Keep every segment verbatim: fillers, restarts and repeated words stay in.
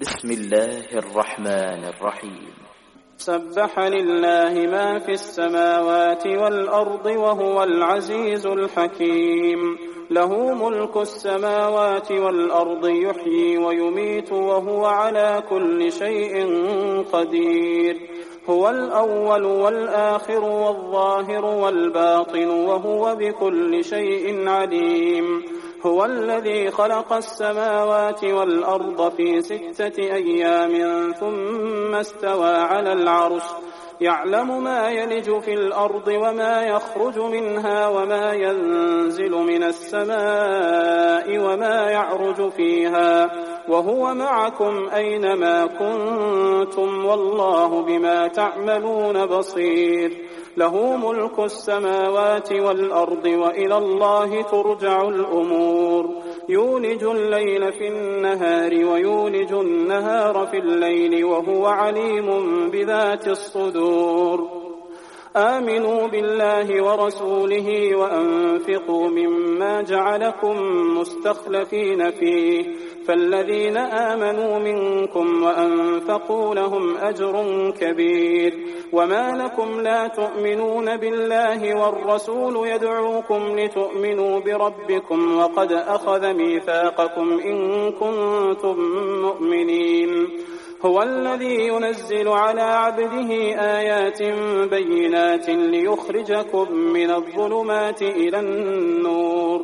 بسم الله الرحمن الرحيم. سبح لله ما في السماوات والأرض وهو العزيز الحكيم. له ملك السماوات والأرض يحيي ويميت وهو على كل شيء قدير. هو الأول والآخر والظاهر والباطن وهو بكل شيء عليم. هو الذي خلق السماوات والأرض في ستة أيام ثم استوى على العرش يعلم ما يلج في الأرض وما يخرج منها وما ينزل من السماء وما يعرج فيها وهو معكم أينما كنتم والله بما تعملون بصير. له ملك السماوات والأرض وإلى الله ترجع الأمور. يولج الليل في النهار ويولج النهار في الليل وهو عليم بذات الصدور. آمنوا بالله ورسوله وأنفقوا مما جعلكم مستخلفين فيه فالذين آمنوا منكم وأنفقوا لهم أجر كبير. وما لكم لا تؤمنون بالله والرسول يدعوكم لتؤمنوا بربكم وقد أخذ ميثاقكم إن كنتم مؤمنين. هو الذي ينزل على عبده آيات بينات ليخرجكم من الظلمات إلى النور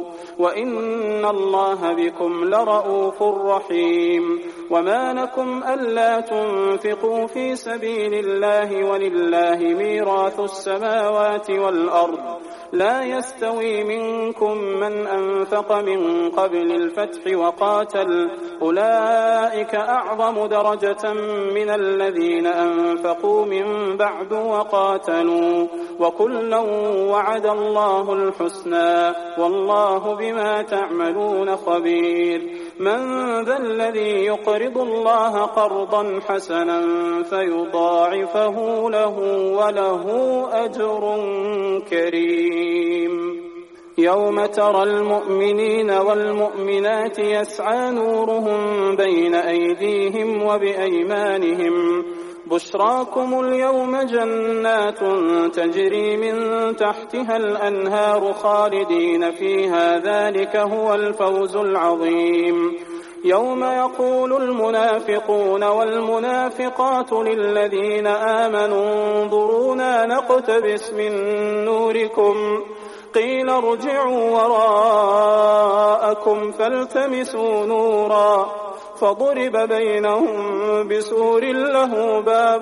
وإن الله بكم لرءوف رحيم. وما لكم ألا تنفقوا في سبيل الله ولله ميراث السماوات والأرض لا يستوي منكم من أنفق من قبل الفتح وقاتل أولئك أعظم درجة من الذين أنفقوا من بعد وقاتلوا وكلا وعد الله الحسنى والله بما تعملون خبير. من ذا الذي يقرض الله قرضا حسنا فيضاعفه له وله أجر كريم. يوم ترى المؤمنين والمؤمنات يسعى نورهم بين أيديهم وبأيمانهم بشراكم اليوم جنات تجري من تحتها الأنهار خالدين فيها ذلك هو الفوز العظيم. يوم يقول المنافقون والمنافقات للذين آمنوا انظرونا نقتبس من نوركم قيل ارجعوا وراءكم فالتمسوا نورا فضرب بينهم بسور له باب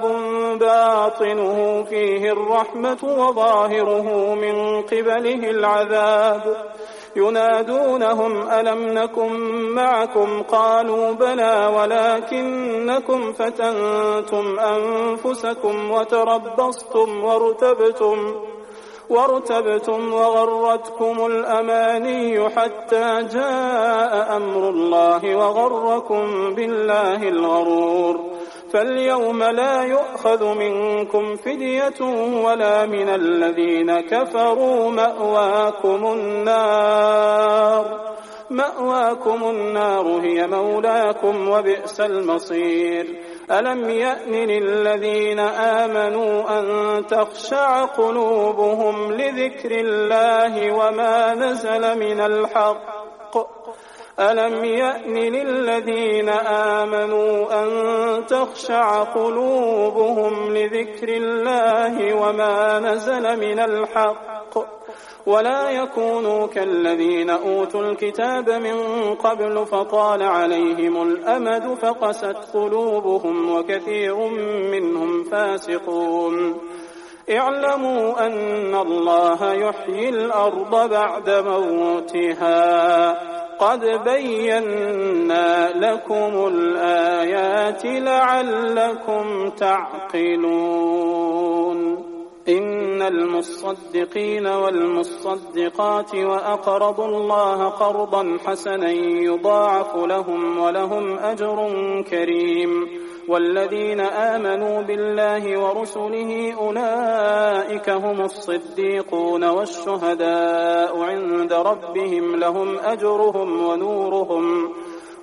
باطنه فيه الرحمة وظاهره من قبله العذاب ينادونهم ألم نكن معكم قالوا بلى ولكنكم فتنتم أنفسكم وتربصتم وارتبتم وارتبتم وغرتكم الأماني حتى جاء أمر الله وغركم بالله الغرور. فاليوم لا يؤخذ منكم فدية ولا من الذين كفروا مأواكم النار مأواكم النار هي مولاكم وبئس المصير. ألم يأن للذين آمنوا أن تخشع قلوبهم لذكر الله وما نزل من الحق ألم يأن للذين آمنوا أن تخشع قلوبهم لذكر الله وما نزل من الحق ولا يكونوا كالذين أوتوا الكتاب من قبل فطال عليهم الأمد فقست قلوبهم وكثير منهم فاسقون. اعلموا أن الله يحيي الأرض بعد موتها قد بينا لكم الآيات لعلكم تعقلون. إن المصدقين والمصدقات وأقرضوا الله قرضا حسنا يضاعف لهم ولهم أجر كريم. والذين آمنوا بالله ورسله أولئك هم الصديقون والشهداء عند ربهم لهم أجرهم ونورهم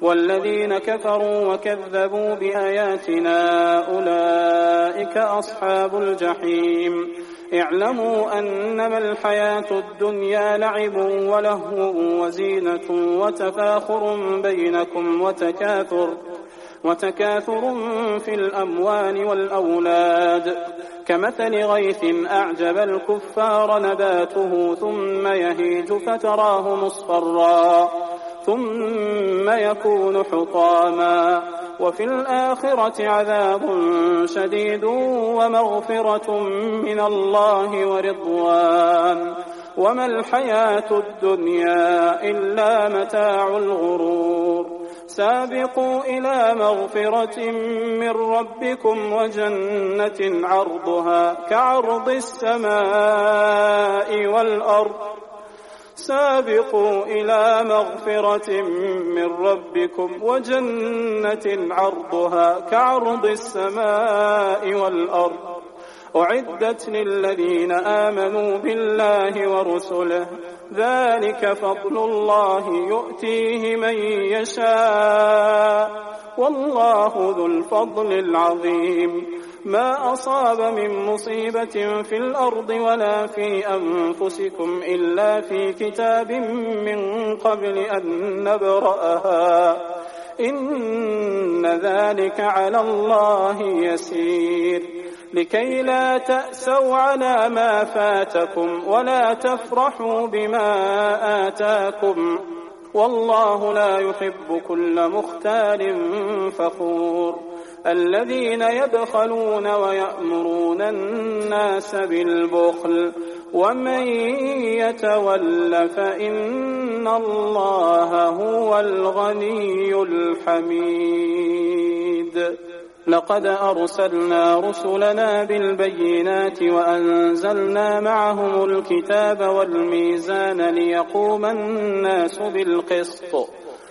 والذين كفروا وكذبوا بآياتنا أولئك أصحاب الجحيم اعلموا أنما الحياة الدنيا لعب ولهو وزينة وتفاخر بينكم وتكاثر وتكاثر في الأموال والأولاد كمثل غيث أعجب الكفار نباته ثم يهيج فتراه مصفرا ثم يكون حطاما وفي الآخرة عذاب شديد ومغفرة من الله ورضوان وما الحياة الدنيا إلا متاع الغرور سابقوا إلى مغفرة من ربكم وجنة عرضها كعرض السماء والأرض سابقوا إلى مغفرة من ربكم وجنة عرضها كعرض السماء والأرض أعدت للذين آمنوا بالله ورسله ذلك فضل الله يؤتيه من يشاء والله ذو الفضل العظيم ما أصاب من مصيبة في الأرض ولا في أنفسكم إلا في كتاب من قبل أن نبرأها إن ذلك على الله يسير لكي لا تأسوا على ما فاتكم ولا تفرحوا بما آتاكم والله لا يحب كل مختال فخور الذين يبخلون ويأمرون الناس بالبخل ومن يتول فإن الله هو الغني الحميد لقد أرسلنا رسلنا بالبينات وأنزلنا معهم الكتاب والميزان ليقوم الناس بالقسط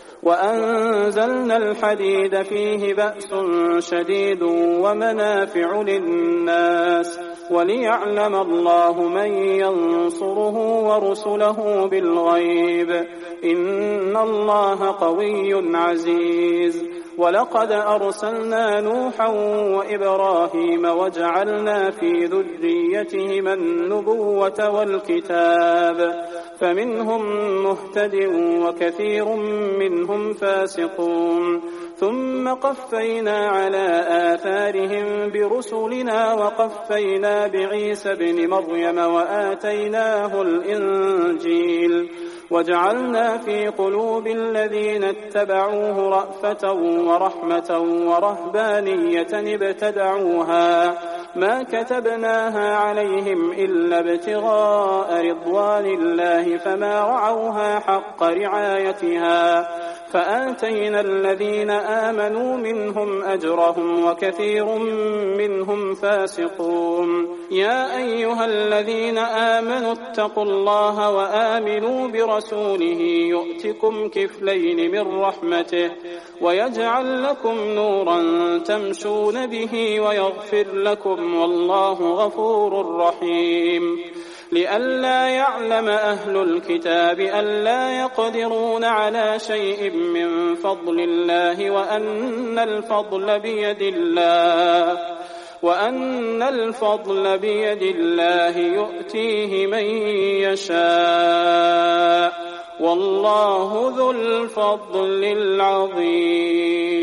وأنزلنا الحديد فيه بأس شديد ومنافع للناس وليعلم الله من ينصره ورسله بالغيب إن الله قوي عزيز ولقد أرسلنا نوحا وإبراهيم وجعلنا في ذريتهما النبوة والكتاب فمنهم مهتد وكثير منهم فاسقون ثم قفينا على آثارهم برسلنا وقفينا بعيسى ابن مريم وآتيناه الإنجيل وجعلنا في قلوب الذين اتبعوه رأفة ورحمة ورهبانية ابتدعوها ما كتبناها عليهم إلا ابتغاء رضوان الله فما رعوها حق رعايتها فآتينا الذين آمنوا منهم أجرهم وكثير منهم فاسقون يا أيها الذين آمنوا اتقوا الله وآمنوا برسوله يؤتكم كفلين من رحمته ويجعل لكم نورا تمشون به ويغفر لكم والله غفور رحيم لئلا يعلم أهل الكتاب ألا يقدرون على شيء من فضل الله وأن الفضل بيد الله وأن الفضل بيد الله يؤتيه من يشاء والله ذو الفضل العظيم